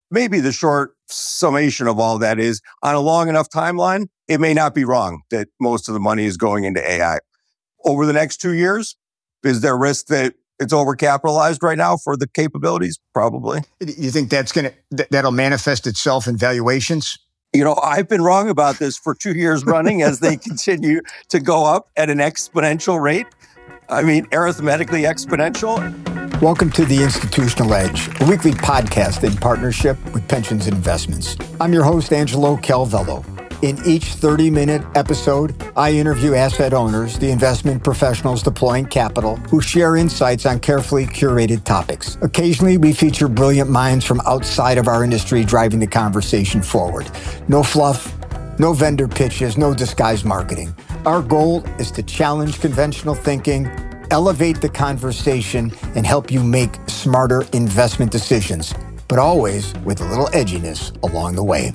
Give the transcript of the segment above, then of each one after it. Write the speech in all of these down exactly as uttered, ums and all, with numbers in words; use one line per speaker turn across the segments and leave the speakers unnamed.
maybe the short summation of all that is, on a long enough timeline, it may not be wrong that most of the money is going into A I. Over the next two years, is there risk that it's overcapitalized right now for the capabilities? Probably.
You think that's going to, th- that'll manifest itself in valuations?
You know, I've been wrong about this for two years running as they continue to go up at an exponential rate. I mean, arithmetically exponential.
Welcome to The Institutional Edge, a weekly podcast in partnership with Pensions and Investments. I'm your host, Angelo Calvello. In each thirty-minute episode, I interview asset owners, the investment professionals deploying capital, who share insights on carefully curated topics. Occasionally, we feature brilliant minds from outside of our industry driving the conversation forward. No fluff, no vendor pitches, no disguised marketing. Our goal is to challenge conventional thinking, elevate the conversation, and help you make smarter investment decisions, but always with a little edginess along the way.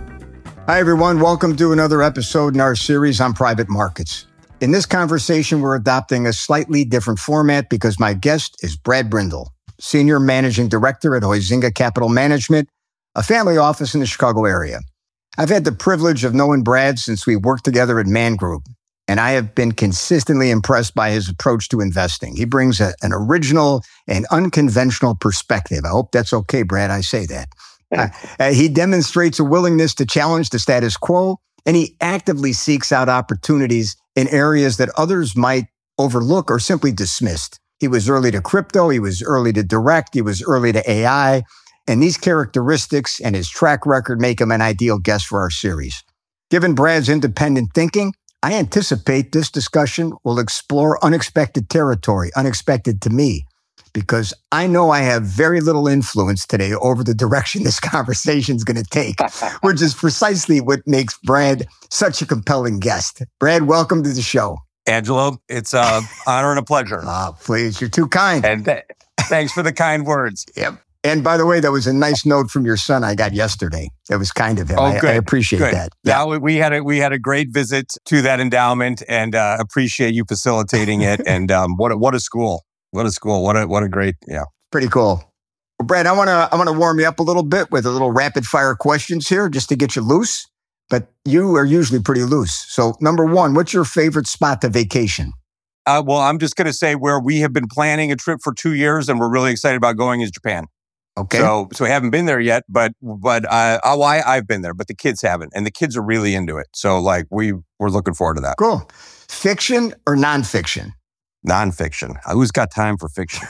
Hi, everyone. Welcome to another episode in our series on private markets. In this conversation, we're adopting a slightly different format because my guest is Brad Brindle, Senior Managing Director at Huizinga Capital Management, a family office in the Chicago area. I've had the privilege of knowing Brad since we worked together at Man Group, and I have been consistently impressed by his approach to investing. He brings a, an original and unconventional perspective. I hope that's okay, Brad, I say that. Uh, uh, he demonstrates a willingness to challenge the status quo, and he actively seeks out opportunities in areas that others might overlook or simply dismiss. He was early to crypto, he was early to direct, he was early to A I, and these characteristics and his track record make him an ideal guest for our series. Given Brad's independent thinking, I anticipate this discussion will explore unexpected territory, unexpected to me, because I know I have very little influence today over the direction this conversation is going to take, which is precisely what makes Brad such a compelling guest. Brad, welcome to the show.
Angelo, it's an honor and a pleasure.
Ah, please, you're too kind.
And th- thanks for the kind words.
Yep. And by the way, that was a nice note from your son I got yesterday. That was kind of him.
Oh,
I,
good.
I appreciate
good.
that.
Yeah, yeah we had a we had a great visit to that endowment, and uh, appreciate you facilitating it. And um, what a, what a school. What a school! What a what a great yeah.
Pretty cool. Well, Brad, I want to I want to warm you up a little bit with a little rapid fire questions here, just to get you loose. But you are usually pretty loose. So, number one, what's your favorite spot to vacation?
Uh, well, I'm just going to say where we have been planning a trip for two years, and we're really excited about going is Japan.
Okay.
So, so we haven't been there yet, but but uh, oh, I I've been there, but the kids haven't, and the kids are really into it. So, like we we're looking forward to that.
Cool. Fiction or nonfiction?
Nonfiction. Who's got time for fiction?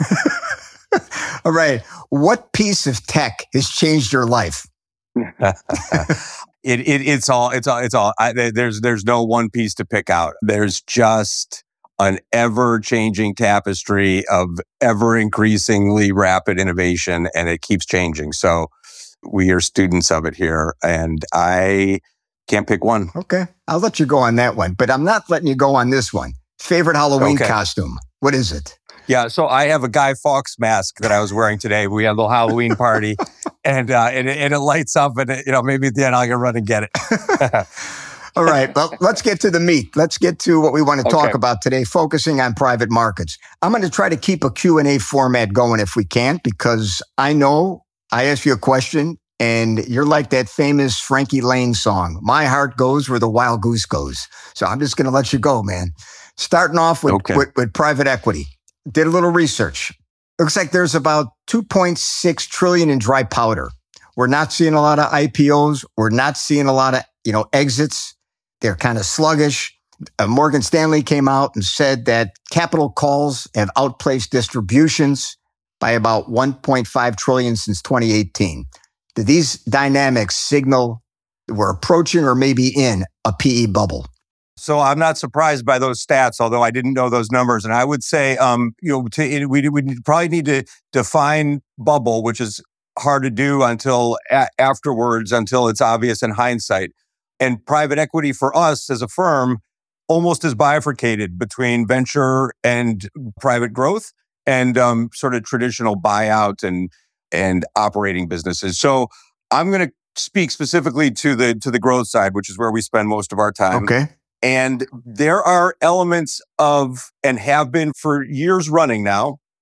All right. What piece of tech has changed your life?
it, it it's all it's all it's all. I, there's there's no one piece to pick out. There's just an ever-changing tapestry of ever-increasingly rapid innovation, and it keeps changing. So we are students of it here, and I can't pick one.
Okay, I'll let you go on that one, but I'm not letting you go on this one. Favorite Halloween
okay.
costume? What is it?
Yeah, so I have a Guy Fawkes mask that I was wearing today. We had a little Halloween party, and uh, and, it, and it lights up, and it, you know maybe at the end I'll get run and get it.
All right, well, let's get to the meat. Let's get to what we want to talk
okay.
about today, focusing on private markets. I'm going to try to keep a Q and A format going if we can, because I know I ask you a question, and you're like that famous Frankie Lane song, "My heart goes where the wild goose goes." So I'm just going to let you go, man. Starting off with,
okay.
with, with private equity. Did a little research. Looks like there's about two point six trillion in dry powder. We're not seeing a lot of I P Os. We're not seeing a lot of, you know, exits. They're kind of sluggish. Uh, Morgan Stanley came out and said that capital calls have outplaced distributions by about one point five trillion since twenty eighteen. Do these dynamics signal we're approaching or maybe in a P E bubble?
So I'm not surprised by those stats, although I didn't know those numbers. And I would say, um, you know, to, we we probably need to define bubble, which is hard to do until a- afterwards, until it's obvious in hindsight. And private equity for us as a firm almost is bifurcated between venture and private growth and um, sort of traditional buyout and and operating businesses. So I'm going to speak specifically to the to the growth side, which is where we spend most of our time.
Okay.
And there are elements of, and have been for years running now,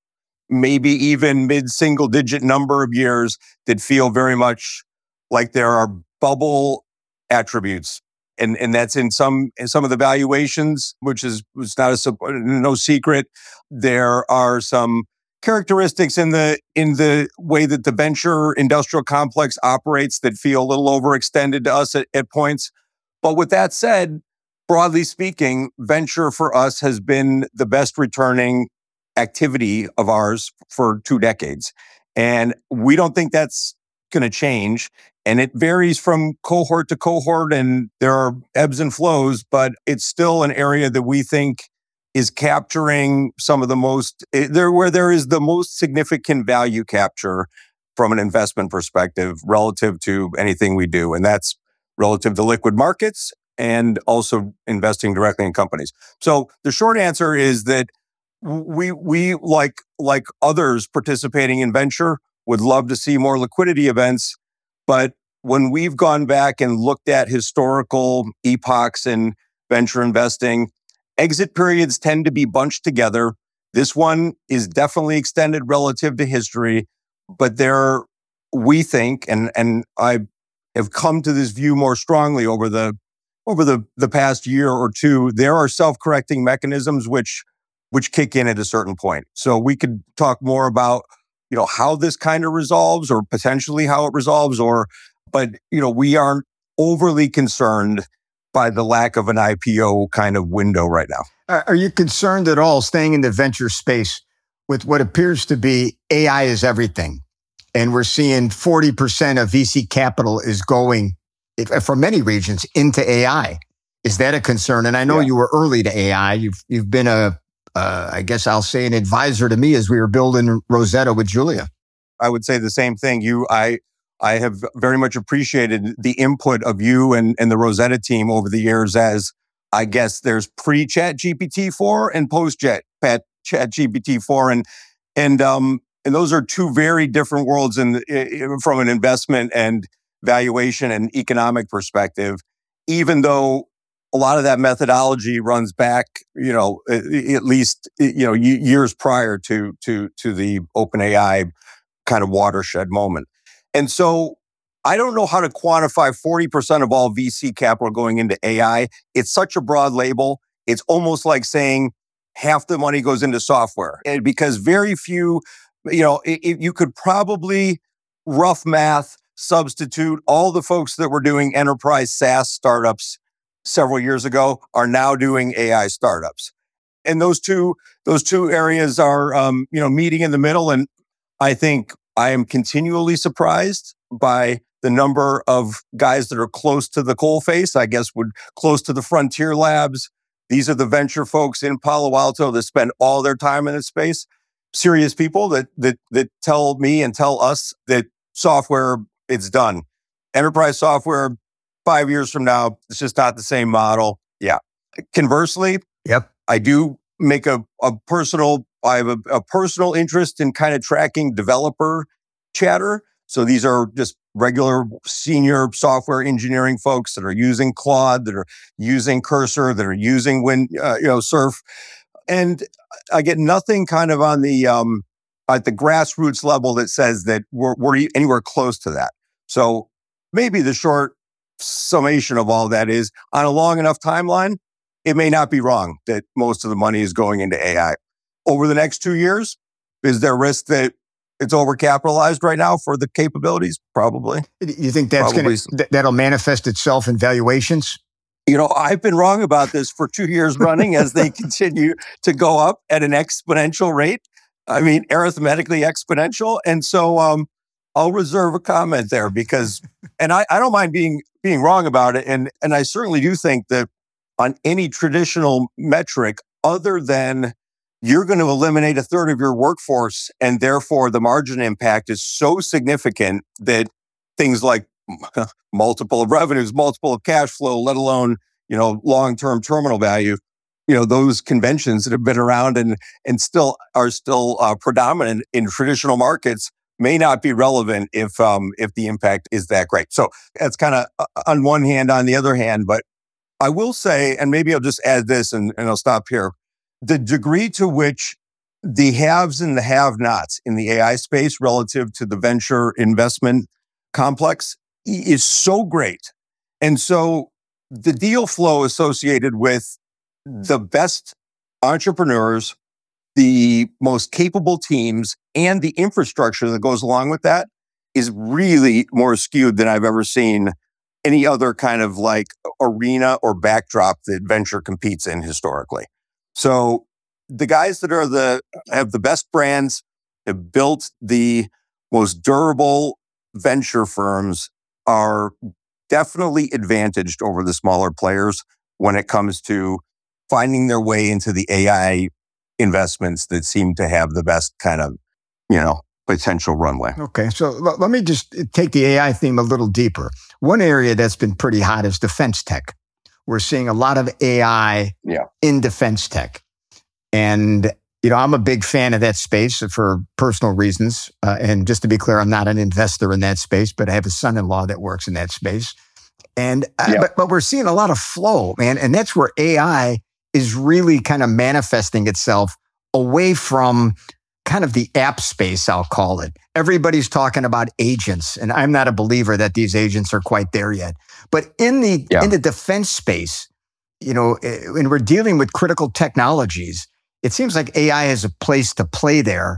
maybe even mid-single digit number of years that feel very much like there are bubble attributes. And, and that's in some in some of the valuations, which is was not a no secret. There are some characteristics in the in the way that the venture industrial complex operates that feel a little overextended to us at, at points. But with that said, broadly speaking, venture for us has been the best returning activity of ours for two decades. And we don't think that's going to change. And it varies from cohort to cohort, and there are ebbs and flows, but it's still an area that we think is capturing some of the most, there where there is the most significant value capture from an investment perspective relative to anything we do. And that's relative to liquid markets and also investing directly in companies. So the short answer is that we, we like, like others participating in venture, would love to see more liquidity events. But when we've gone back and looked at historical epochs in venture investing, exit periods tend to be bunched together. This one is definitely extended relative to history, but there, we think, and, and I have come to this view more strongly over the over the, the past year or two, there are self-correcting mechanisms which which kick in at a certain point. So we could talk more about, you know, how this kind of resolves or potentially how it resolves, or, but, you know, we aren't overly concerned by the lack of an I P O kind of window right now.
Are you concerned at all, staying in the venture space, with what appears to be A I is everything? And we're seeing forty percent of V C capital is going, if, for many regions, into A I. Is that a concern? And I know yeah. you were early to A I. You've you've been a Uh, I guess I'll say an advisor to me as we were building Rosetta with Julia.
I would say the same thing. You, I, I have very much appreciated the input of you and, and the Rosetta team over the years. As I guess there's pre-Chat G P T four and post-Chat Chat G P T four, and and um and those are two very different worlds in, in from an investment and valuation and economic perspective. Even though a lot of that methodology runs back, you know, at least, you know, years prior to to to the OpenAI kind of watershed moment. And so I don't know how to quantify forty percent of all V C capital going into A I. It's such a broad label. It's almost like saying half the money goes into software. And because very few, you know, it, you could probably, rough math, substitute all the folks that were doing enterprise SaaS startups several years ago are now doing A I startups. And those two, those two areas are, um, you know, meeting in the middle. And I think I am continually surprised by the number of guys that are close to the coalface, I guess would close to the frontier labs. These are the venture folks in Palo Alto that spend all their time in this space. Serious people that, that, that tell me and tell us that software, it's done. Enterprise software, five years from now, it's just not the same model. Yeah. Conversely,
yep.
I do make a, a personal, I have a, a personal interest in kind of tracking developer chatter. So these are just regular senior software engineering folks that are using Claude, that are using Cursor, that are using Win, uh, you know, Surf. And I get nothing kind of on the, um, at the grassroots level that says that we're, we're anywhere close to that. So maybe the short summation of all that is, on a long enough timeline, it may not be wrong that most of the money is going into A I. Over the next two years, is there risk that it's overcapitalized right now for the capabilities? Probably.
You think that's going to, that'll manifest itself in valuations?
You know, I've been wrong about this for two years running as they continue to go up at an exponential rate. I mean, arithmetically exponential. And so um, I'll reserve a comment there because, and I, I don't mind being being wrong about it. And, and I certainly do think that on any traditional metric, other than you're going to eliminate a third of your workforce, and therefore the margin impact is so significant that things like multiple of revenues, multiple of cash flow, let alone, you know, long-term terminal value, you know, those conventions that have been around and and still are still uh, predominant in traditional markets may not be relevant if um, if the impact is that great. So that's kind of uh, on one hand. On the other hand, but I will say, and maybe I'll just add this and, and I'll stop here, the degree to which the haves and the have-nots in the A I space relative to the venture investment complex is so great. And so the deal flow associated with the best entrepreneurs, the most capable teams, and the infrastructure that goes along with that is really more skewed than I've ever seen any other kind of like arena or backdrop that venture competes in historically. So the guys that are the have the best brands, have built the most durable venture firms, are definitely advantaged over the smaller players when it comes to finding their way into the A I investments that seem to have the best kind of, you know, potential runway.
Okay, so l- let me just take the A I theme a little deeper. One area that's been pretty hot is defense tech. We're seeing a lot of A I
yeah.
in defense tech. And, you know, I'm a big fan of that space for personal reasons. Uh, and just to be clear, I'm not an investor in that space, but I have a son-in-law that works in that space. And, uh,
yeah.
but, but we're seeing a lot of flow, man. And that's where A I is really kind of manifesting itself away from kind of the app space, I'll call it. Everybody's talking about agents, and I'm not a believer that these agents are quite there yet. But in the
yeah.
in the defense space, you know, when we're dealing with critical technologies, it seems like A I has a place to play there,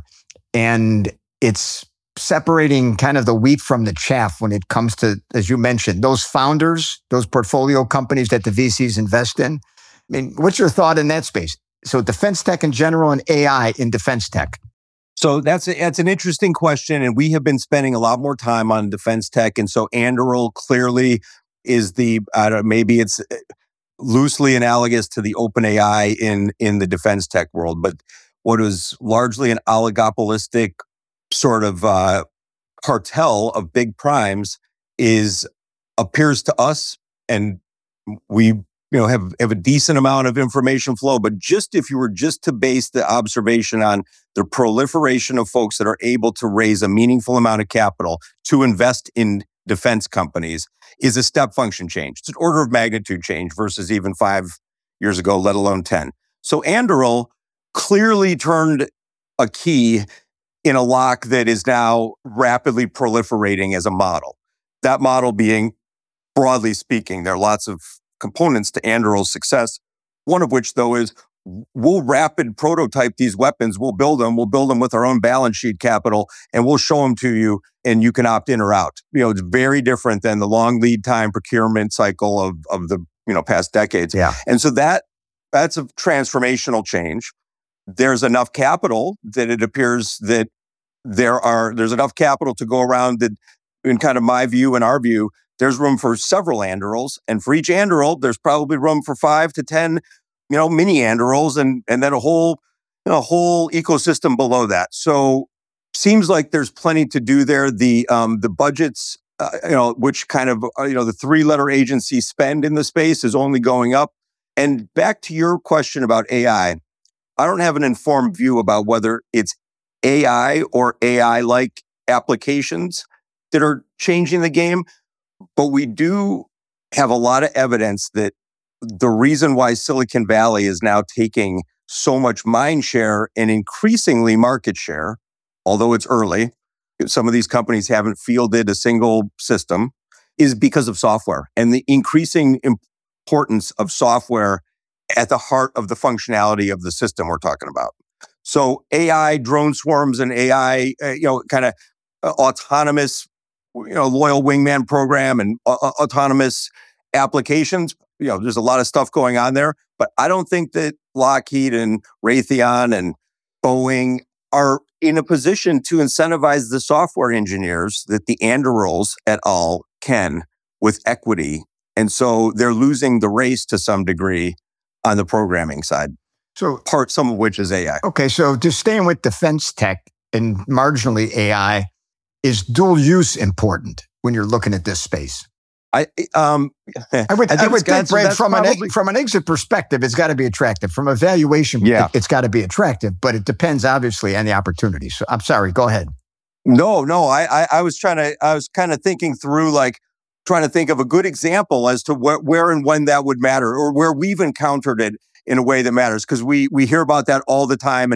and it's separating kind of the wheat from the chaff when it comes to, as you mentioned, those founders, those portfolio companies that the V Cs invest in. I mean, what's your thought in that space? So defense tech in general and A I in defense tech.
So that's a, that's an interesting question, and we have been spending a lot more time on defense tech. And so Anduril clearly is the I don't know, maybe it's loosely analogous to the OpenAI in in the defense tech world, but what is largely an oligopolistic sort of uh, cartel of big primes is appears to us, and we you know have have a decent amount of information flow. But just if you were just to base the observation on the proliferation of folks that are able to raise a meaningful amount of capital to invest in defense companies, is a step function change. It's an order of magnitude change versus even five years ago, let alone ten. So Anduril clearly turned a key in a lock that is now rapidly proliferating as a model. That model being, broadly speaking, there are lots of components to Anduril's success. One of which, though, is we'll rapid prototype these weapons. We'll build them. We'll build them with our own balance sheet capital, and we'll show them to you, and you can opt in or out. You know, it's very different than the long lead time procurement cycle of of the you know past decades.
Yeah,
and so that that's a transformational change. There's enough capital that it appears that there are there's enough capital to go around that, in kind of my view and our view, there's room for several Andurils, and for each Anduril, there's probably room for five to ten, you know, mini Andurils, and and then a whole, you know, whole ecosystem below that. So, seems like there's plenty to do there. The um the budgets, uh, you know, which kind of uh, you know the three-letter agency spend in the space is only going up. And back to your question about A I, I don't have an informed view about whether it's A I or A I-like applications that are changing the game. But we do have a lot of evidence that the reason why Silicon Valley is now taking so much mind share and increasingly market share, although it's early, some of these companies haven't fielded a single system, is because of software and the increasing importance of software at the heart of the functionality of the system we're talking about. So A I, drone swarms, and A I, uh, you know, kind of uh, autonomous, you know, loyal wingman program and uh, autonomous applications. You know, there's a lot of stuff going on there, but I don't think that Lockheed and Raytheon and Boeing are in a position to incentivize the software engineers that the Andurils et al. Can with equity. And so they're losing the race to some degree on the programming side.
So
part, some of which is A I.
Okay, so just staying with defense tech and marginally A I, is dual use important when you're looking at this space?
I um
I would I, I would think, Brad, from probably, an from an exit perspective, it's got to be attractive. From a valuation,
yeah.
it, it's got to be attractive, but it depends obviously on the opportunity. So I'm sorry, go ahead.
No, no, I I, I was trying to I was kind of thinking through, like trying to think of a good example as to where, where and when that would matter, or where we've encountered it in a way that matters, because we we hear about that all the time, and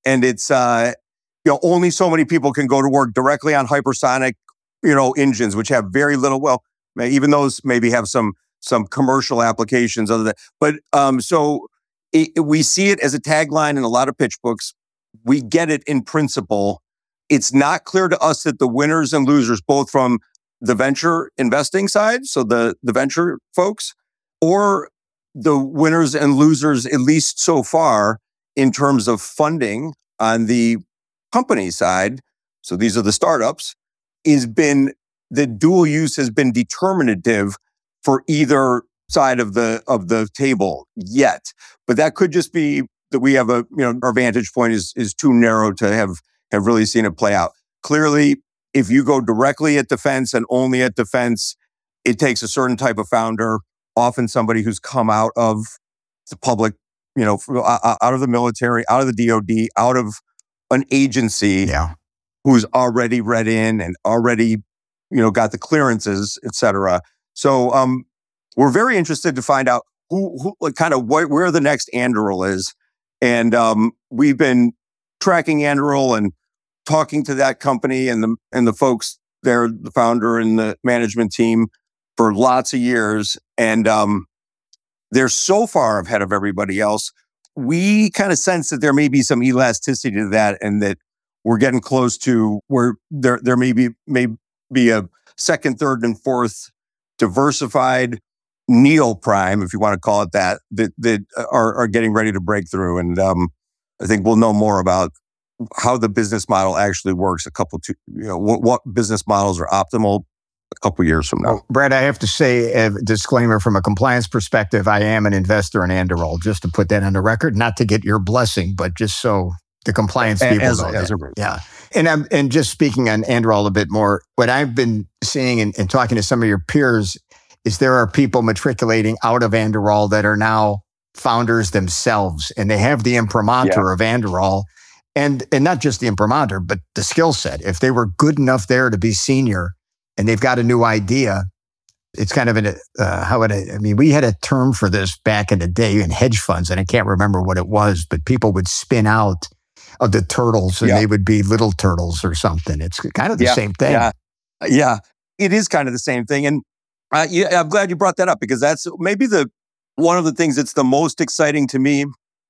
and it's uh, you know only so many people can go to work directly on hypersonic you know engines, which have very little. Well, even those maybe have some some commercial applications other than. But um, so it, we see it as a tagline in a lot of pitch books. We get it in principle. It's not clear to us that the winners and losers, both from the venture investing side, so the, the venture folks, or the winners and losers, at least so far, in terms of funding on the company side, so these are the startups, is been the dual use has been determinative for either side of the of the table yet. But that could just be that we have a, you know, our vantage point is is too narrow to have have really seen it play out. Clearly, if you go directly at defense and only at defense, it takes a certain type of founder, often somebody who's come out of the public, you know, out of the military, out of the D O D, out of an agency,
yeah.
who's already read in and already, you know, got the clearances, et cetera. So um, we're very interested to find out who, who like, kind of what, where the next Anduril is. And um, we've been tracking Anduril and talking to that company and the and the folks there, the founder and the management team, for lots of years. And um, they're so far ahead of everybody else. We kind of sense that there may be some elasticity to that, and that we're getting close to where there there may be may be a second, third, and fourth diversified neoprime, if you want to call it that, that that are are getting ready to break through. And um, I think we'll know more about how the business model actually works a couple to you know what, what business models are optimal a couple years from now.
Well, Brad, I have to say a disclaimer from a compliance perspective. I am an investor in Anduril, just to put that on the record, not to get your blessing, but just so the compliance people
as,
know
as
that.
A,
yeah. And I'm and just speaking on Anduril a bit more, what I've been seeing and, and talking to some of your peers is there are people matriculating out of Anduril that are now founders themselves, and they have the imprimatur
yeah.
of Anduril, and and not just the imprimatur, but the skill set. If they were good enough there to be senior, and they've got a new idea, it's kind of an, uh, how would I, I mean, we had a term for this back in the day in hedge funds, and I can't remember what it was, but people would spin out of the turtles and
yeah.
they would be little turtles or something. It's kind of the
yeah.
same thing.
Yeah. yeah, it is kind of the same thing. And uh, yeah, I'm glad you brought that up, because that's maybe the one of the things that's the most exciting to me.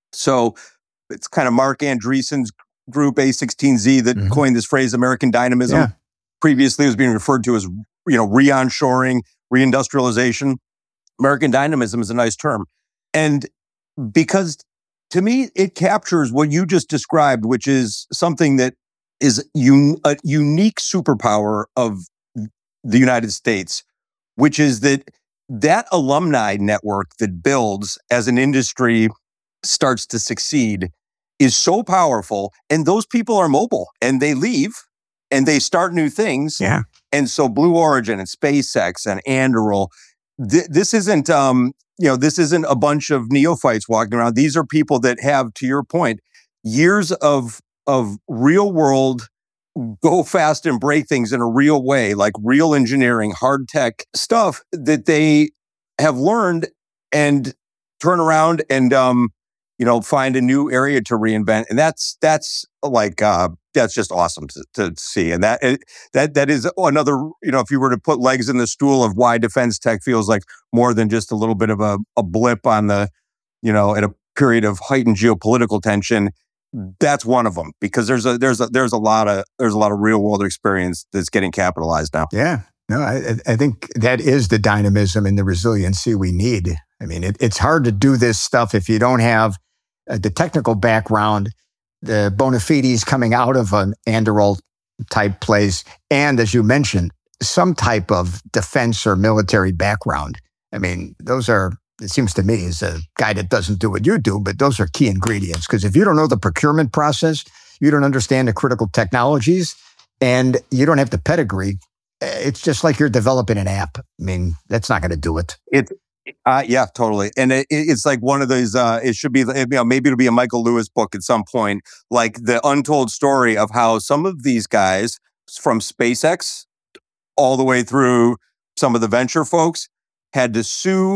So it's kind of Mark Andreessen's group, A sixteen Z, that mm-hmm. coined this phrase, American dynamism.
Yeah.
Previously, it was being referred to as, you know, re-onshoring, reindustrialization. American dynamism is a nice term. And because to me, it captures what you just described, which is something that is un- a unique superpower of the United States, which is that that alumni network that builds as an industry starts to succeed is so powerful. And those people are mobile, and they leave and they start new things.
Yeah.
And so Blue Origin and SpaceX and Anduril, th- this isn't, um, you know, this isn't a bunch of neophytes walking around. These are people that have, to your point, years of of real world, go fast and break things in a real way, like real engineering, hard tech stuff that they have learned, and turn around and, um, you know, find a new area to reinvent. And that's, that's like, uh, that's just awesome to, to see. And that, that, that is another, you know, if you were to put legs in the stool of why defense tech feels like more than just a little bit of a, a blip on the, you know, at a period of heightened geopolitical tension, that's one of them, because there's a, there's a, there's a lot of, there's a lot of real world experience that's getting capitalized now.
Yeah. No, I, I think that is the dynamism and the resiliency we need. I mean, it, it's hard to do this stuff if you don't have uh, the technical background, the bona fides coming out of an Anduril type place, and as you mentioned, some type of defense or military background. I mean, those are, it seems to me, as a guy that doesn't do what you do, but those are key ingredients. Because if you don't know the procurement process, you don't understand the critical technologies, and you don't have the pedigree, it's just like you're developing an app. I mean, that's not going to do it.
It, uh, yeah, totally. And it, it's like one of those, uh, it should be, you know, maybe it'll be a Michael Lewis book at some point, like the untold story of how some of these guys from SpaceX all the way through some of the venture folks had to sue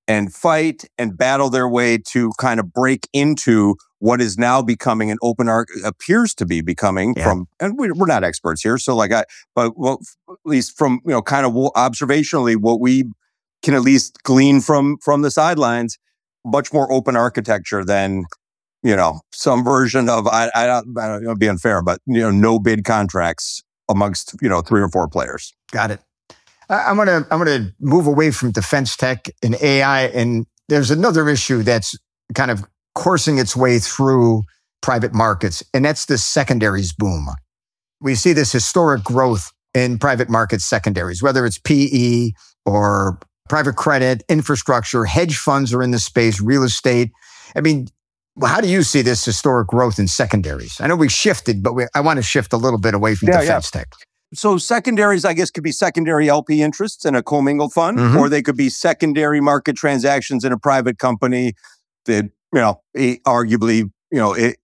and fight and battle their way to kind of break into what is now becoming an open arc, appears to be becoming
Yeah.
from, and we, we're not experts here. So like I, but well, at least from, you know, kind of observationally, what we can at least glean from, from the sidelines, much more open architecture than, you know, some version of, I, I don't, I don't know, be unfair, but, you know, no bid contracts amongst, you know, three or four players.
Got it. I'm gonna I'm gonna move away from defense tech and A I, and there's another issue that's kind of coursing its way through private markets, and that's the secondaries boom. We see this historic growth in private market secondaries, whether it's P E or private credit, infrastructure, hedge funds are in the space, real estate. I mean, how do you see this historic growth in secondaries? I know we shifted, but we, I want to shift a little bit away from
Yeah,
defense
yeah.
tech.
So secondaries, I guess, could be secondary L P interests in a commingled fund,
Mhm.
or they could be secondary market transactions in a private company that, you know, eh, arguably, you know, it,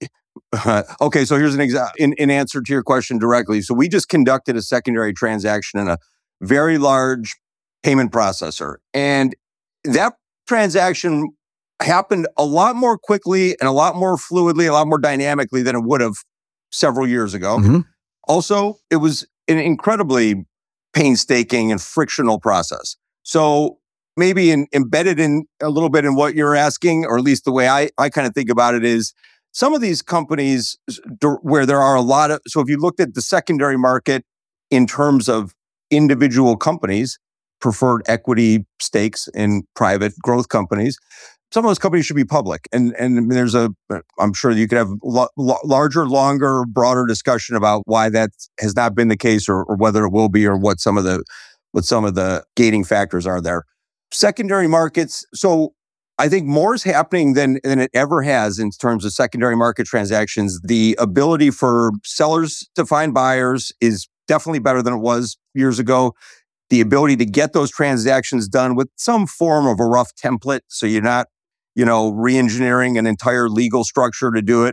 okay, so here's an example in, in answer to your question directly. So we just conducted a secondary transaction in a very large payment processor. And that transaction happened a lot more quickly and a lot more fluidly, a lot more dynamically than it would have several years ago.
Mhm.
Also, it was an incredibly painstaking and frictional process. So maybe in, embedded in a little bit in what you're asking, or at least the way I, I kind of think about it is, some of these companies where there are a lot of, so if you looked at the secondary market in terms of individual companies, preferred equity stakes in private growth companies, some of those companies should be public. And and there's a, I'm sure you could have lo- lo- larger, longer, broader discussion about why that has not been the case, or, or whether it will be, or what some of the what some of the gating factors are there. Secondary markets. So I think more is happening than, than it ever has in terms of secondary market transactions. The ability for sellers to find buyers is definitely better than it was years ago. The ability to get those transactions done with some form of a rough template, so you're not, you know, re-engineering an entire legal structure to do it,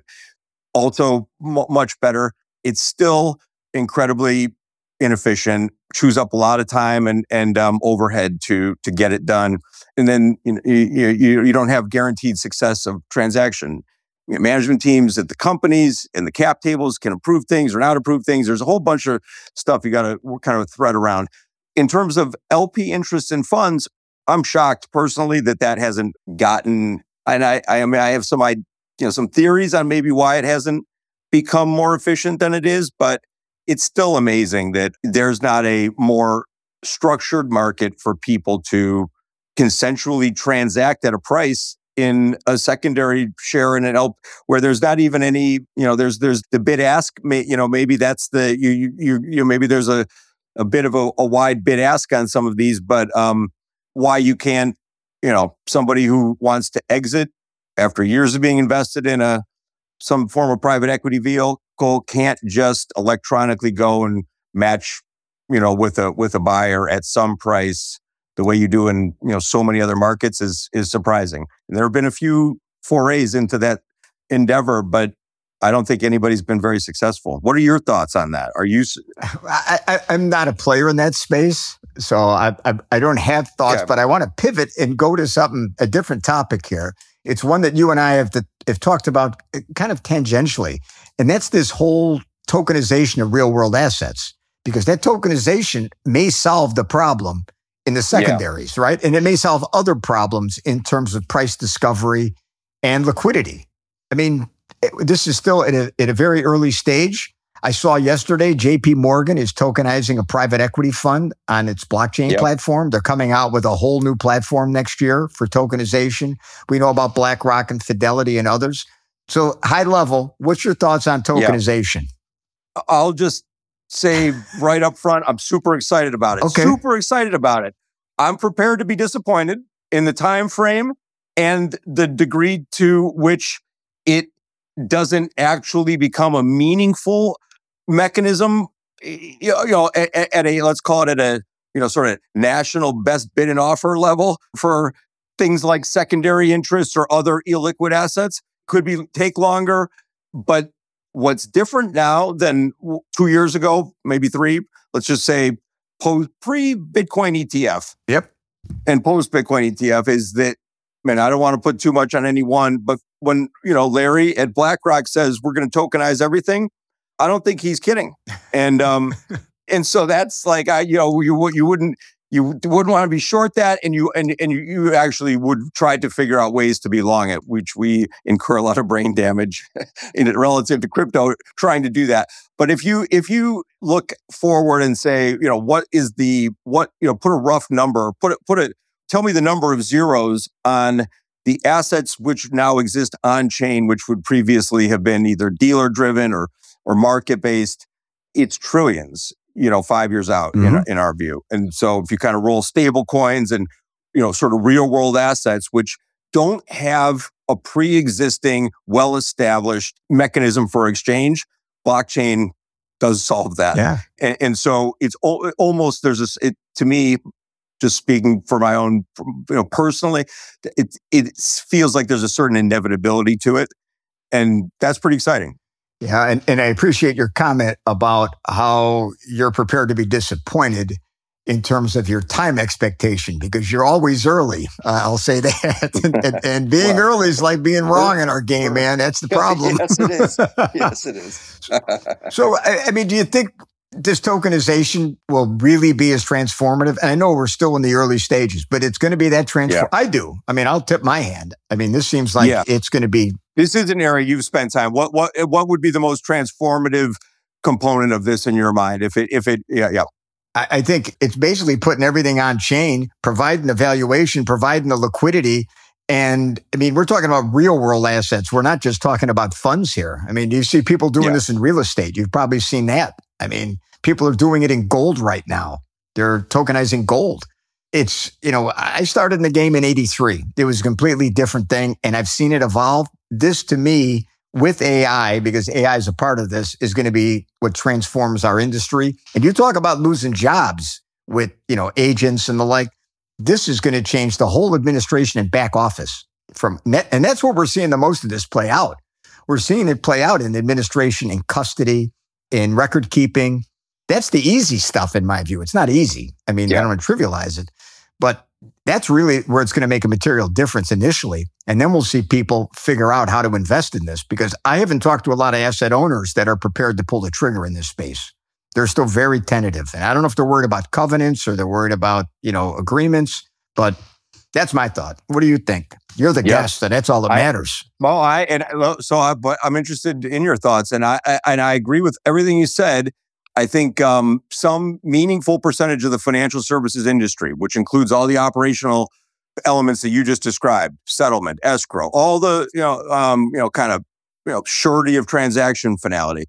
also m- much better. It's still incredibly inefficient, chews up a lot of time and and um, overhead to to get it done. And then you, know, you you you don't have guaranteed success of transaction. You know, management teams at the companies and the cap tables can approve things or not approve things. There's a whole bunch of stuff you got to kind of thread around. In terms of L P interests in funds, I'm shocked personally that that hasn't gotten. And I I mean I have some I you know some theories on maybe why it hasn't become more efficient than it is, but it's still amazing that there's not a more structured market for people to consensually transact at a price in a secondary share in an L P, where there's not even any, you know, there's there's the bid ask, may, you know, maybe that's the you you you, you maybe there's a a bit of a, a wide bid ask on some of these, but um, why you can't, you know, somebody who wants to exit after years of being invested in a some form of private equity vehicle can't just electronically go and match, you know, with a with a buyer at some price the way you do in, you know, so many other markets is is surprising. And there have been a few forays into that endeavor, but I don't think anybody's been very successful. What are your thoughts on that? Are you?
I, I, I'm not a player in that space, so I I, I don't have thoughts,
Yeah.
but I want to pivot and go to something, a different topic here. It's one that you and I have, to, have talked about kind of tangentially, and that's this whole tokenization of real world assets, because that tokenization may solve the problem in the secondaries, yeah. right? And it may solve other problems in terms of price discovery and liquidity. I mean, it, this is still at a, at a very early stage. I saw yesterday J P Morgan is tokenizing a private equity fund on its blockchain yep. platform. They're coming out with a whole new platform next year for tokenization. We know about BlackRock and Fidelity and others. So high level, what's your thoughts on tokenization?
Yeah. I'll just say right up front, I'm super excited about it.
Okay.
Super excited about it. I'm prepared to be disappointed in the time frame and the degree to which it doesn't actually become a meaningful mechanism, you know, at, at a, let's call it at a, you know, sort of national best bid and offer level for things like secondary interests or other illiquid assets. Could be take longer, but what's different now than two years ago, maybe three, let's just say post, pre-Bitcoin E T F.
Yep.
and post-Bitcoin E T F is that, man, I don't want to put too much on any one, but when, you know, Larry at BlackRock says we're going to tokenize everything, I don't think he's kidding. And um, and so that's like, I, you know, you you wouldn't you wouldn't want to be short that, and you and and you, you actually would try to figure out ways to be long it, which we incur a lot of brain damage in it relative to crypto trying to do that. But if you if you look forward and say, you know, what is the what you know, put a rough number, put it put it, tell me the number of zeros on the assets which now exist on chain, which would previously have been either dealer driven or or market based. It's trillions, you know, five years out mm-hmm. in, in our view. And so if you kind of roll stable coins and, you know, sort of real world assets, which don't have a pre-existing, well-established mechanism for exchange, blockchain does solve that.
Yeah.
And, and so it's o- almost, there's this, it, to me, just speaking for my own, you know, personally, it, it feels like there's a certain inevitability to it. And that's pretty exciting.
Yeah, and, and I appreciate your comment about how you're prepared to be disappointed in terms of your time expectation, because you're always early. Uh, I'll say that. and, and, and being well, early is like being wrong in our game, man. That's the problem.
Yes, it is. Yes, it is.
So, I, I mean, do you think this tokenization will really be as transformative? And I know we're still in the early stages, but it's going to be that transform. Yeah. I do. I mean, I'll tip my hand. I mean, this seems like yeah. it's going to be.
This is an area you've spent time. What what what would be the most transformative component of this in your mind? If it if it yeah yeah.
I, I think it's basically putting everything on chain, providing the valuation, providing the liquidity. And I mean, we're talking about real world assets. We're not just talking about funds here. I mean, you see people doing yeah. this in real estate. You've probably seen that. I mean, people are doing it in gold right now. They're tokenizing gold. It's, you know, I started in the game in eighty-three. It was a completely different thing, and I've seen it evolve. This, to me, with A I, because A I is a part of this, is going to be what transforms our industry. And you talk about losing jobs with, you know, agents and the like. This is going to change the whole administration and back office from net. And that's what we're seeing the most of this play out. We're seeing it play out in administration, in custody, in record keeping. That's the easy stuff, in my view. It's not easy. I mean, yeah. I don't want to trivialize it, but that's really where it's going to make a material difference initially. And then we'll see people figure out how to invest in this, because I haven't talked to a lot of asset owners that are prepared to pull the trigger in this space. They're still very tentative. And I don't know if they're worried about covenants or they're worried about, you know, agreements, but that's my thought. What do you think? You're the yeah. guest, and that's all that
I,
matters.
Well, I, and so I, but I'm interested in your thoughts, and I, I, and I agree with everything you said. I think um, some meaningful percentage of the financial services industry, which includes all the operational elements that you just described, settlement, escrow, all the, you know, um, you know, kind of, you know, surety of transaction finality.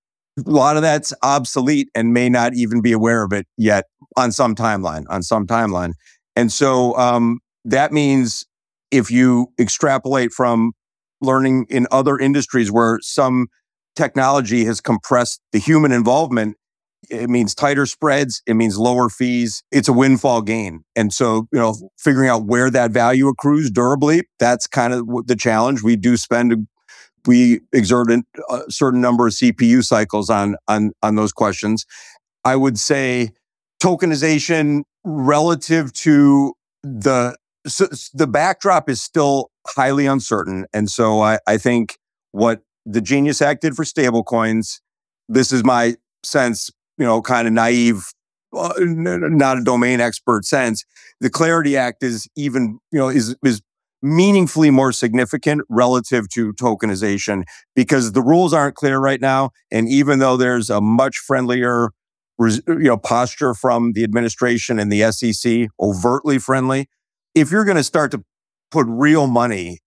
A lot of that's obsolete and may not even be aware of it yet on some timeline, on some timeline. And so um, that means if you extrapolate from learning in other industries where some technology has compressed the human involvement, it means tighter spreads, it means lower fees, it's a windfall gain. And so, you know, figuring out where that value accrues durably, that's kind of the challenge. We do spend, we exert a certain number of C P U cycles on, on, on those questions. I would say tokenization relative to the, so the backdrop is still highly uncertain. And so I, I think what the Genius Act did for stablecoins, this is my sense, you know, kind of naive, uh, not a domain expert sense. The Clarity Act is even, you know, is is meaningfully more significant relative to tokenization because the rules aren't clear right now. And even though there's a much friendlier, you know, posture from the administration and the S E C, overtly friendly, if you're going to start to put real money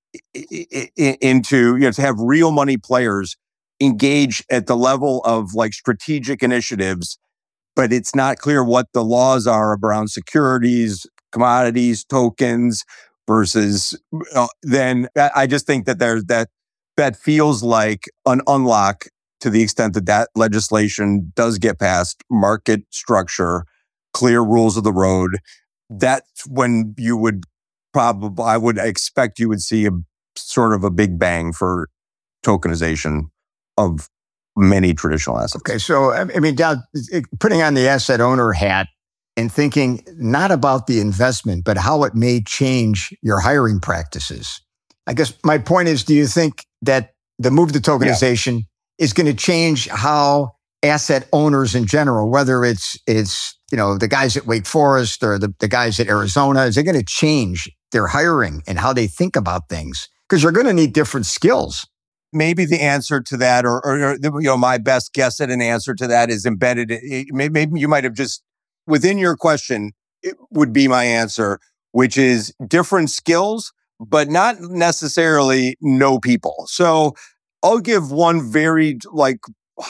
into, you know, to have real money players engage at the level of like strategic initiatives, but it's not clear what the laws are around securities, commodities, tokens versus, uh, then I just think that there's that, that feels like an unlock to the extent that that legislation does get passed, market structure, clear rules of the road. That's when you would probably, I would expect you would see a sort of a big bang for tokenization of many traditional assets.
Okay, so I mean, down, putting on the asset owner hat and thinking not about the investment, but how it may change your hiring practices. I guess my point is, do you think that the move to tokenization yeah. is going to change how asset owners in general, whether it's it's you know the guys at Wake Forest or the, the guys at Arizona, is it going to change their hiring and how they think about things? Because you're going to need different skills.
Maybe the answer to that, or, or, or you know, my best guess at an answer to that is embedded. It, maybe you might have just within your question. It would be my answer, which is different skills, but not necessarily no people. So I'll give one very like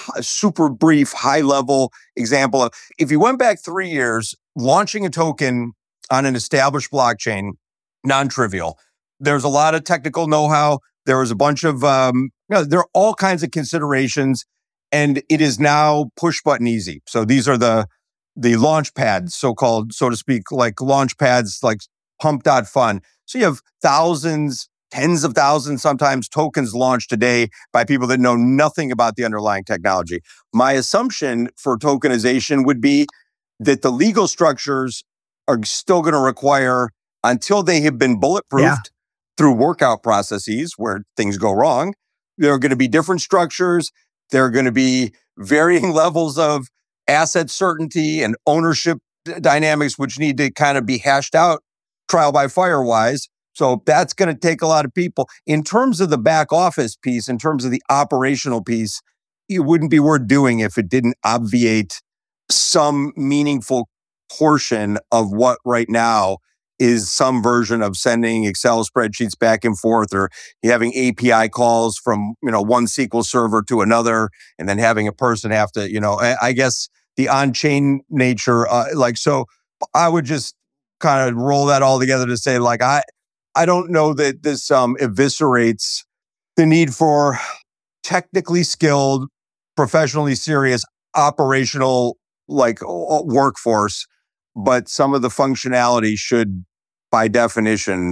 super brief, high level example of if you went back three years, launching a token on an established blockchain, non-trivial. There's a lot of technical know-how. There was a bunch of, um, you know, there are all kinds of considerations, and it is now push button easy. So these are the the launch pads, so-called, so to speak, like launch pads, like pump dot fun. So you have thousands, tens of thousands, sometimes tokens launched a day by people that know nothing about the underlying technology. My assumption for tokenization would be that the legal structures are still going to require, until they have been bulletproofed, yeah. through workout processes where things go wrong, there are going to be different structures. There are going to be varying levels of asset certainty and ownership d- dynamics, which need to kind of be hashed out trial by fire wise. So that's going to take a lot of people. In terms of the back office piece, in terms of the operational piece, it wouldn't be worth doing if it didn't obviate some meaningful portion of what right now is some version of sending Excel spreadsheets back and forth, or having A P I calls from, you know, one S Q L server to another, and then having a person have to, you know, I, I guess the on-chain nature, uh, like, so I would just kind of roll that all together to say, like, I, I don't know that this um, eviscerates the need for technically skilled, professionally serious, operational, like, workforce, but some of the functionality should, by definition,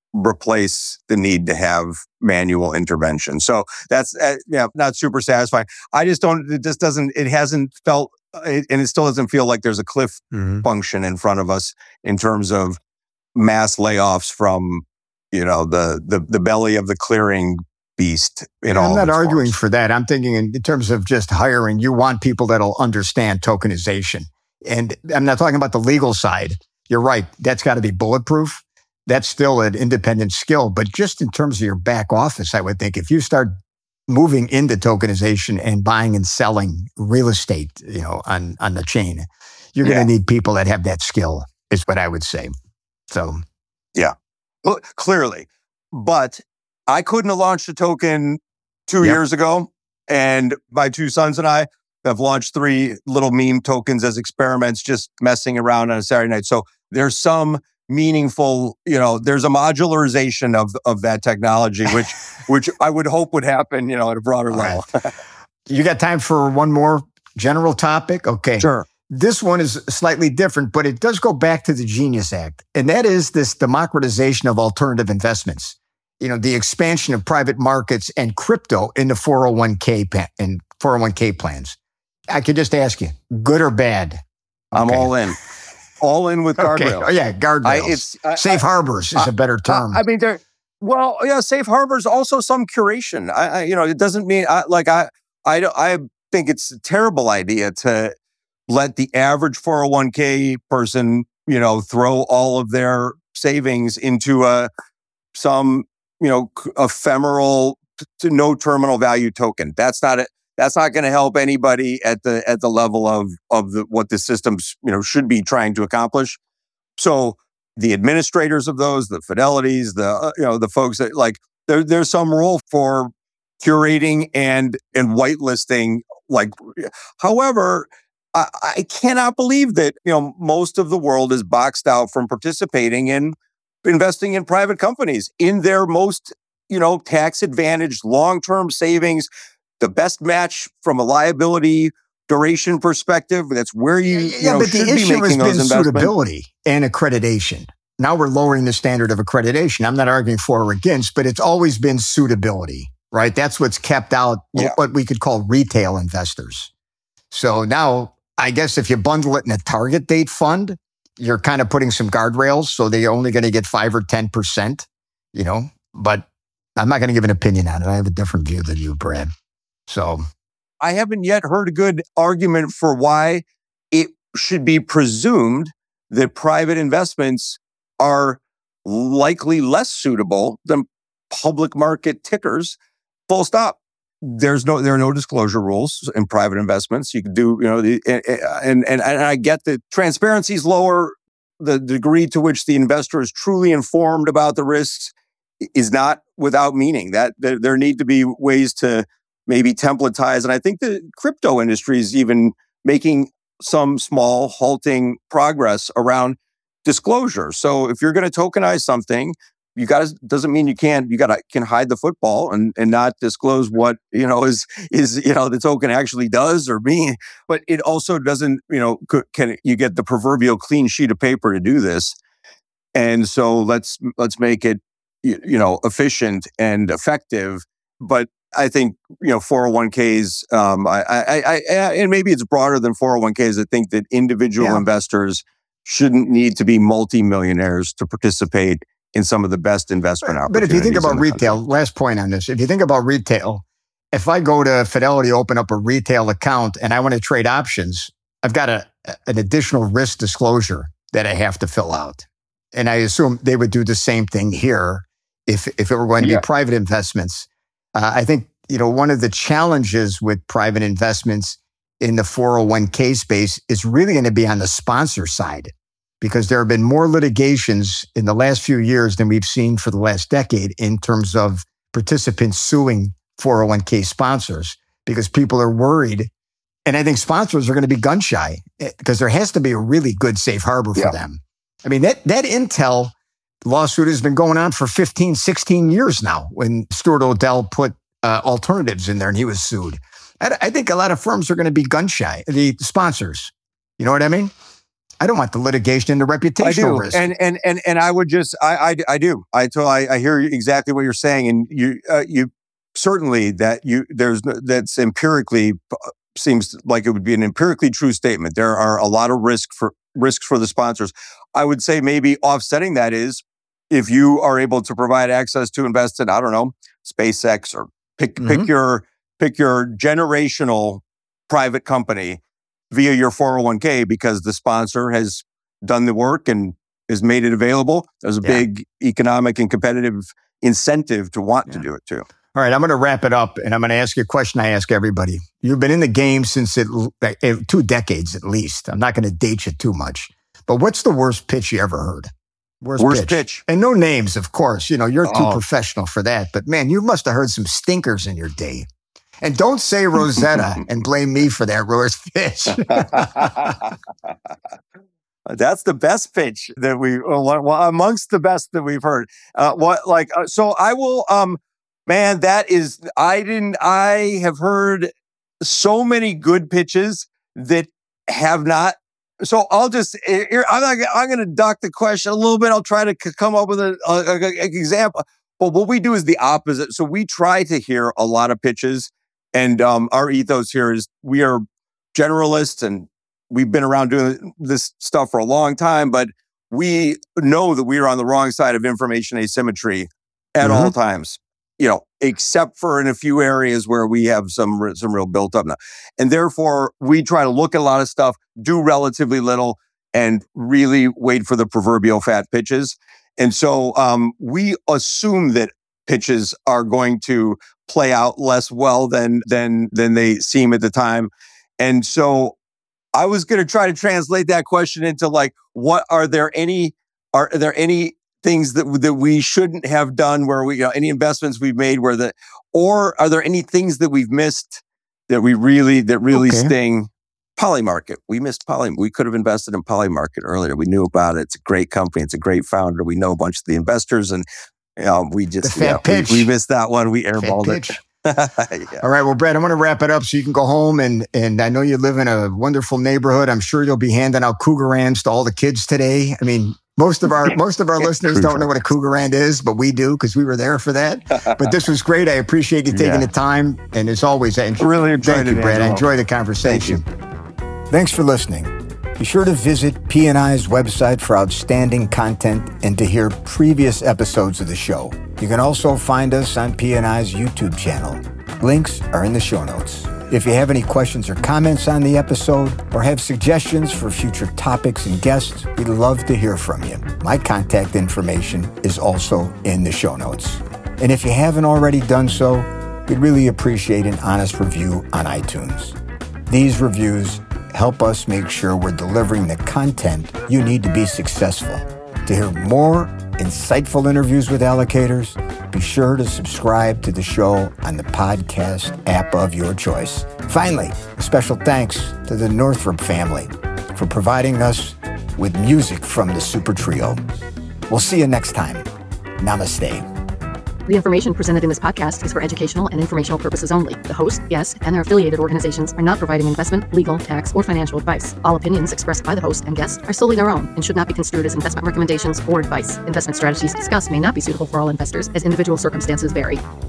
replace the need to have manual intervention. So that's uh, yeah, not super satisfying. I just don't. It just doesn't. It hasn't felt, it, and it still doesn't feel like there's a cliff mm-hmm. function in front of us in terms of mass layoffs from, you know, the the the belly of the clearing beast. In all,
I'm not arguing
forms.
for that. I'm thinking in terms of just hiring. You want people that'll understand tokenization. And I'm not talking about the legal side. You're right. That's got to be bulletproof. That's still an independent skill. But just in terms of your back office, I would think if you start moving into tokenization and buying and selling real estate, you know, on, on the chain, you're yeah. going to need people that have that skill, is what I would say. So,
yeah, well, clearly. But I couldn't have launched a token two yep. years ago. And my two sons and I have launched three little meme tokens as experiments, just messing around on a Saturday night. So there's some meaningful, you know, there's a modularization of of that technology, which which I would hope would happen, you know, at a broader All level.
Right. You got time for one more general topic? Okay.
Sure.
This one is slightly different, but it does go back to the Genius Act. And that is this democratization of alternative investments. You know, the expansion of private markets and crypto in the four oh one k pa- and four oh one k plans. I could just ask you, good or bad? Okay.
I'm all in. All in with guardrails.
Okay. Oh, yeah, guardrails. I, it's, I, safe I, harbors is I, a better term.
I, I mean, there. Well, yeah, safe harbors, also some curation. I, I you know, it doesn't mean, I, like, I, I, I think it's a terrible idea to let the average four oh one k person, you know, throw all of their savings into a some, you know, ephemeral, to no terminal value token. That's not it. That's not going to help anybody at the at the level of of the, what the systems, you know, should be trying to accomplish. So the administrators of those, the Fidelities, the uh, you know the folks that like there there's some role for curating and and whitelisting. Like, however, I, I cannot believe that you know most of the world is boxed out from participating in investing in private companies in their most you know tax advantaged long term savings. The best match from a liability duration perspective. That's where you, you
yeah,
know,
but
should
the
be
issue
making
has
those
been
investments.
Suitability and accreditation. Now we're lowering the standard of accreditation. I'm not arguing for or against, but it's always been suitability, right? That's what's kept out yeah. what we could call retail investors. So now, I guess if you bundle it in a target date fund, you're kind of putting some guardrails, so they're only going to get five or ten percent, you know, but I'm not going to give an opinion on it. I have a different view than you, Brad. So
I haven't yet heard a good argument for why it should be presumed that private investments are likely less suitable than public market tickers. Full stop. There's no, there are no disclosure rules in private investments. You can do, you know, the, and, and, and I get that transparency is lower. The degree to which the investor is truly informed about the risks is not without meaning. That there, there need to be ways to maybe templatize. And I think the crypto industry is even making some small halting progress around disclosure. So if you're going to tokenize something, you got to, doesn't mean you can't, you got to, can hide the football and, and not disclose what, you know, is, is, you know, the token actually does or mean, but it also doesn't, you know, can you get the proverbial clean sheet of paper to do this? And so let's, let's make it, you know, efficient and effective. But I think, you know, four oh one k's, um, I, I, I, I, and maybe it's broader than four oh one k's. I think that individual yeah. investors shouldn't need to be multimillionaires to participate in some of the best investment opportunities.
But if you think about retail, country. Last point on this, if you think about retail, if I go to Fidelity, open up a retail account and I want to trade options, I've got a, an additional risk disclosure that I have to fill out. And I assume they would do the same thing here if, if it were going to yeah. be private investments. Uh, I think, you know, one of the challenges with private investments in the four oh one k space is really going to be on the sponsor side, because there have been more litigations in the last few years than we've seen for the last decade in terms of participants suing four oh one k sponsors, because people are worried. And I think sponsors are going to be gun shy because there has to be a really good safe harbor for yeah. them. I mean, that, that Intel lawsuit has been going on for fifteen, sixteen years now when Stuart Odell put uh, alternatives in there and he was sued. I, I think a lot of firms are going to be gun shy, the sponsors. You know what I mean? I don't want the litigation and the reputational
I do.
risk.
And and and and I would just I I, I do. I tell I, I hear exactly what you're saying, and you uh, you certainly that you there's that's empirically seems like it would be an empirically true statement. There are a lot of risk for risks for the sponsors. I would say maybe offsetting that is if you are able to provide access to invest in, I don't know, SpaceX or pick mm-hmm. pick your pick your generational private company via your four oh one k because the sponsor has done the work and has made it available. There's a yeah. big economic and competitive incentive to want yeah. to do it too.
All right, I'm going to wrap it up and I'm going to ask you a question I ask everybody. You've been in the game since it, two decades at least. I'm not going to date you too much, but what's the worst pitch you ever heard? Worst,
worst
pitch.
pitch.
And no names, of course. You know, you're
oh.
too professional for that. But man, you must have heard some stinkers in your day. And don't say Rosetta and blame me for that worst pitch.
That's the best pitch that we, well, amongst the best that we've heard. Uh, what like uh, so? I will, um, man. That is, I didn't. I have heard so many good pitches that have not. So I'll just. I'm not. I'm going to duck the question a little bit. I'll try to come up with an example. But what we do is the opposite. So we try to hear a lot of pitches. And um, our ethos here is we are generalists and we've been around doing this stuff for a long time, but we know that we are on the wrong side of information asymmetry at mm-hmm. all times, you know, except for in a few areas where we have some, some real built up now. And therefore, we try to look at a lot of stuff, do relatively little, and really wait for the proverbial fat pitches. And so um, we assume that pitches are going to play out less well than than than they seem at the time. And so I was going to try to translate that question into like, what are there any are there any things that that we shouldn't have done where we, you know, any investments we've made where the, or are there any things that we've missed that we really that really okay. sting? Polymarket. We missed Poly. We could have invested in Polymarket earlier. We knew about it. It's a great company. It's a great founder. We know a bunch of the investors and You know, we just
yeah,
we, we missed that one. We airballed it.
yeah. All right. Well, Brad, I'm going to wrap it up so you can go home. And and I know you live in a wonderful neighborhood. I'm sure you'll be handing out Cougarans to all the kids today. I mean, most of our most of our listeners don't know what a Cougarand is, but we do because we were there for that. But this was great. I appreciate you taking yeah. the time. And as always, I enjoy,
really enjoyed
thank
it,
you, Brad.
Angelo.
I enjoyed the conversation.
Thank you.
Thanks for listening. Be sure to visit P and I's website for outstanding content and to hear previous episodes of the show. You can also find us on P and I's YouTube channel. Links are in the show notes. If you have any questions or comments on the episode or have suggestions for future topics and guests, we'd love to hear from you. My contact information is also in the show notes. And if you haven't already done so, we'd really appreciate an honest review on iTunes. These reviews help us make sure we're delivering the content you need to be successful. To hear more insightful interviews with allocators, be sure to subscribe to the show on the podcast app of your choice. Finally, a special thanks to the Northrop family for providing us with music from the Super Trio. We'll see you next time. Namaste.
The information presented in this podcast is for educational and informational purposes only. The host, guests, and their affiliated organizations are not providing investment, legal, tax, or financial advice. All opinions expressed by the host and guests are solely their own and should not be construed as investment recommendations or advice. Investment strategies discussed may not be suitable for all investors, as individual circumstances vary.